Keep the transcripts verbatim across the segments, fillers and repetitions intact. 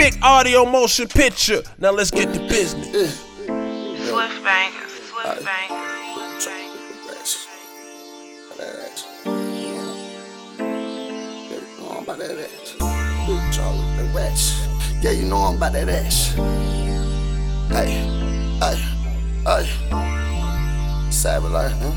Big audio motion picture. Now let's get to business. Yeah. Swift bank, Swift bank. Yeah, you know I'm about that ass. Hey, hey, hey. Savage like, huh?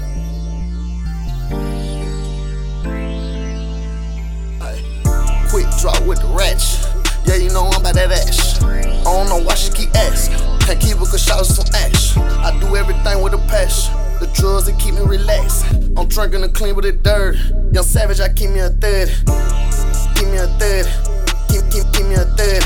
Hey. Quick drop with the ratchet. Yeah, you know I'm about that ass. I don't know why she keep asking. Can't keep her cause shots some ash. I do everything with a passion. The drugs that keep me relaxed. I'm drinking the clean with the dirt. Young Savage, I keep me a third. Keep me a third. Keep, keep, keep me a third.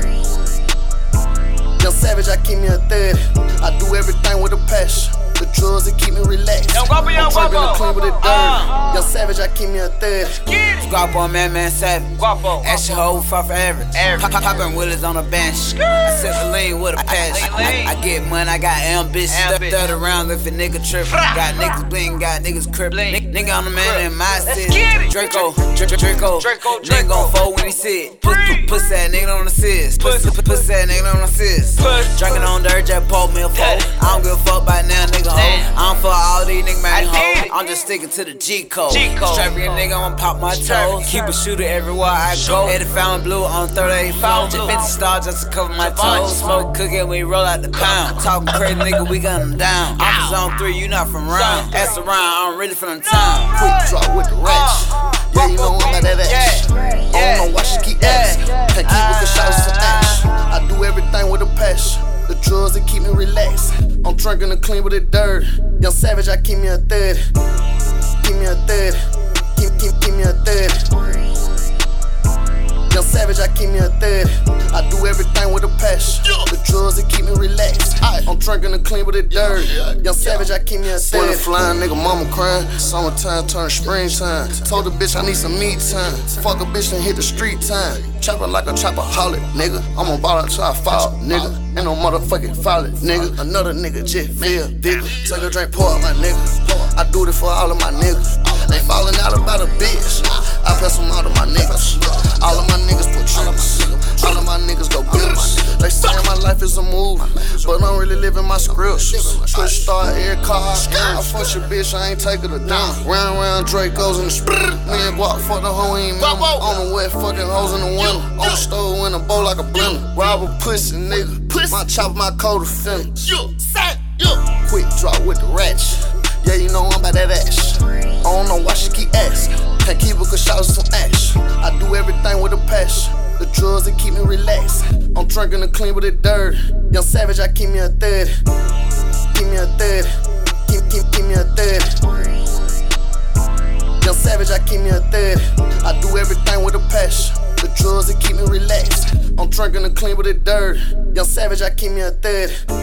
Young Savage, I keep me a third. I do everything with a passion. The drugs that keep me relaxed. Yo, guapo, yo, I'm drinking the guapo. clean with the dirt. Uh. Young Savage, I keep me a third. Guapo, man, man, savage. Guapo. Ask your hoe, fuck for average. Average. Pop, poppin' willies on the bench. I set the lean with a passion. Lean, lean. I, I get money, I got ambition. Ambition. Third around if a nigga trippin'. Got niggas bling, got niggas crippin'. Bling. Nigga on the man in my Let's city. get it. Draco, Draco, Draco. Draco, Nigga Draco. gon' fold when he sit. Puss, Breathe. puss that nigga on the sis. Puss, Puss. puss, puss that nigga on the sis. Puss. Drinking on dirt, just poke me a foe. Hey. I don't give a fuck by now, nigga ho. Damn. I don't fuck all these nigga man I did hoes. it. I'm just sticking to the G code. G code. Strap your nigga, I'ma pop my Strap. toes. Keep a shooter everywhere I go. Headed found blue on thirty-eight Found four. blue. fifty stars just to cover my Javon. toes. Smoke cookie, we roll out the pound. Talking crazy, nigga, we gun them down. I'm from zone three, you not from round. Ask around, I'm really from the town. Quick drop with the ratchet. Yeah, you know I'm about that ass. I don't know why she keep asking. Can't keep her cause shots some ash. I do everything with a passion. The drugs that keep me relaxed. I'm drinking the clean with the dirt. Young Savage, I keep me a third. Keep me a third. Keep, keep, keep me a third. Young Savage, I keep me a third. I do everything with a passion. The drugs that keep me relaxed. I'm drinking the clean with the dirt. Young Savage, I keep me a third. When the flying nigga mama crying. Summertime turn springtime. Told the bitch I need some me time. Fuck a bitch and hit the street time. Chopper like a chopaholic, nigga. I'm gon' ball until I fall, nigga. Ain't no motherfucking folly, nigga. Another nigga just feel bigger. Take a drink, pour out my nigga. I do this for all of my niggas. They falling out about a bitch. I pass them out to my niggas. All of my niggas put triggers. All of my niggas go bills. They saying my life is a movie, but I'm really living my scripts. Push start air car. I fuck your bitch, I ain't take her to dinner. Round round Dracos in the sprit. Me and Guap fuck the hoe, ain't mama. On the wet fucking hoes in the winter. On the stove in a bowl like a blender. Rob a pussy nigga. My chop, my coat of finish. Quick drop with the ratchet. Yeah, you know I'm about that ass. I don't know why she keep asking. Can't keep her cause shots some ash. I do everything with a passion. The drugs that keep me relaxed. I'm drinking the clean with the dirt. Young Savage, I keep me a third. Keep me a third. Keep, keep, keep me a third. Young Savage, I keep me a third. I do everything with a passion. The drugs that keep me relaxed. I'm drinking the clean with the dirt. Young Savage, I keep me a third.